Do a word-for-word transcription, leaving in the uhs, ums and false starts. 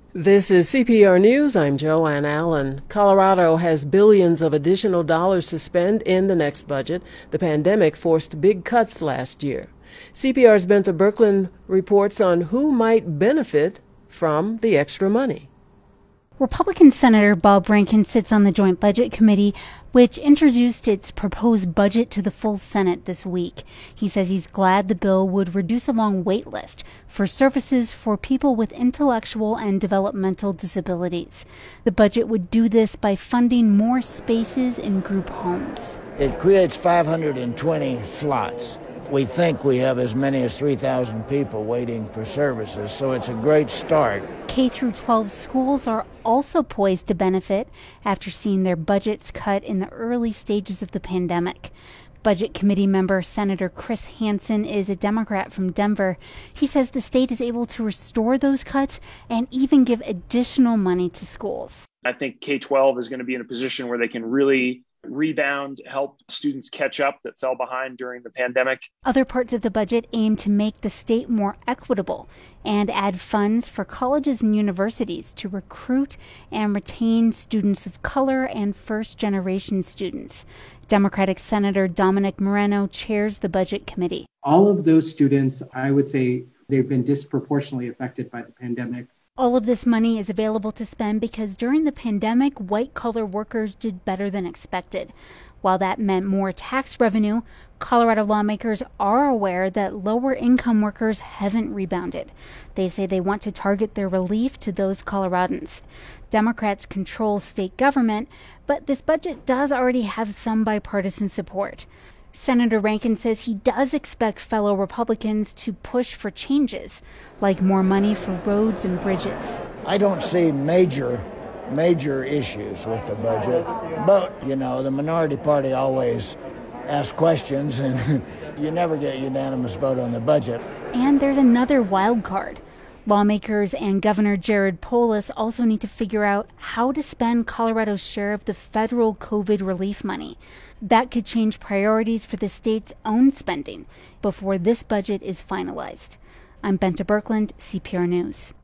This is C P R News. I'm Joanne Allen. Colorado has billions of additional dollars to spend in the next budget. The pandemic forced big cuts last year. C P R's Benta Birkeland reports on who might benefit from the extra money. Republican Senator Bob Rankin sits on the Joint Budget Committee, which introduced its proposed budget to the full Senate this week. He says he's glad the bill would reduce a long wait list for services for people with intellectual and developmental disabilities. The budget would do this by funding more spaces in group homes. It creates five hundred twenty slots. We think we have as many as three thousand people waiting for services, so it's a great start. K through twelve schools are also poised to benefit after seeing their budgets cut in the early stages of the pandemic. Budget Committee member Senator Chris Hansen is a Democrat from Denver. He says the state is able to restore those cuts and even give additional money to schools. I think K twelve is going to be in a position where they can really rebound, help students catch up that fell behind during the pandemic. Other parts of the budget aim to make the state more equitable and add funds for colleges and universities to recruit and retain students of color and first-generation students. Democratic Senator Dominic Moreno chairs the Budget Committee. All of those students, I would say, they've been disproportionately affected by the pandemic. All of this money is available to spend because during the pandemic, white-collar workers did better than expected. While that meant more tax revenue, Colorado lawmakers are aware that lower-income workers haven't rebounded. They say they want to target their relief to those Coloradans. Democrats control state government, but this budget does already have some bipartisan support. Senator Rankin says he does expect fellow Republicans to push for changes, like more money for roads and bridges. I don't see major, major issues with the budget, but, you know, the minority party always asks questions, and you never get a unanimous vote on the budget. And there's another wild card. Lawmakers and Governor Jared Polis also need to figure out how to spend Colorado's share of the federal COVID relief money. That could change priorities for the state's own spending before this budget is finalized. I'm Benta Birkeland, C P R News.